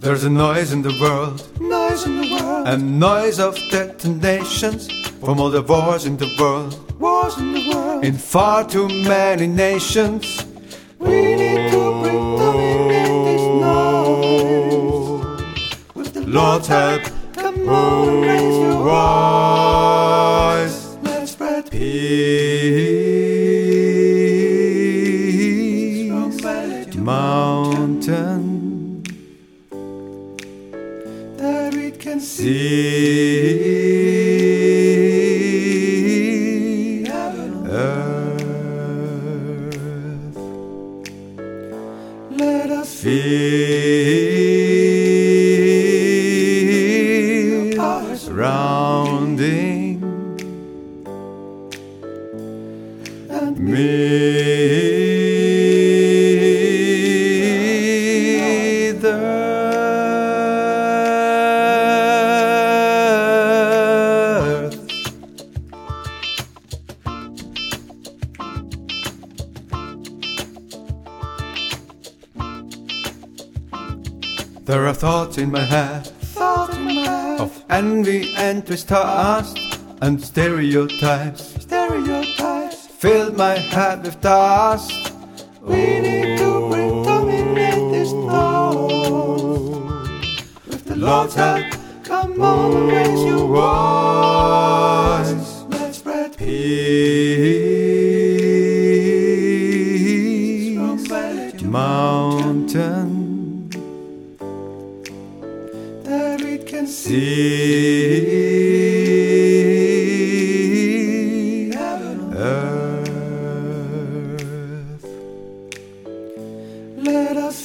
There's a noise in the world, noise in the world, a noise of detonations from all the wars in the world, wars in the world. in far too many nations. We need to predominate this noise. With the Lord's help, come on and raise your voice. Let's spread Peace, from valley to mountain, that we can see. Earth, Let us feel our surrounding and me. The earth, there are thoughts in my head thought in my head of envy and distrust and stereotypes stereotypes. filled my head with dust. We need to predominate this noise. With the Lord's help, come on and raise your voice. Let's spread Peace, from valley to mountain, that we can see. Earth, Let us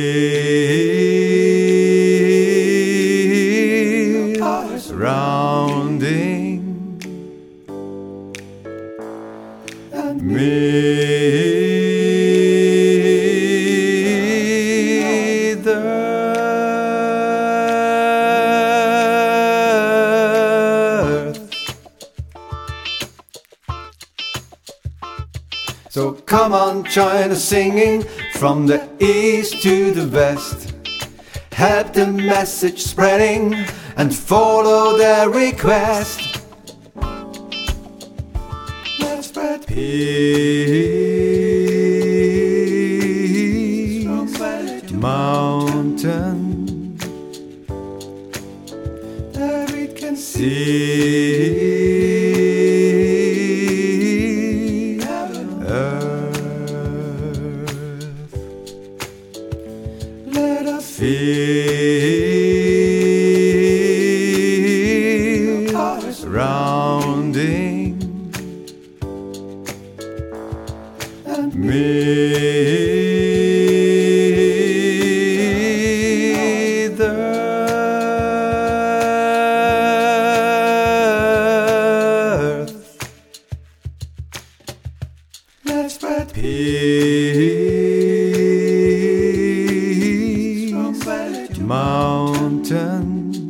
feel our surrounding and me. The earth. So come on, join us singing from the east to the west. Help the message spreading and follow their request. let's spread Peace, from valley to mountain, that we can see. Earth, Let us feel our surrounding and me. The earth, let's spread peace, from valley to mountain,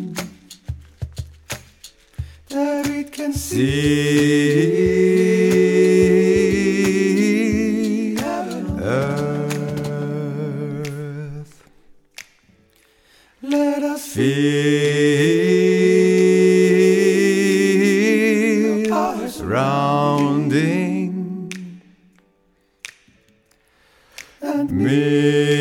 that we can see. Earth, Let us feel our surrounding and me.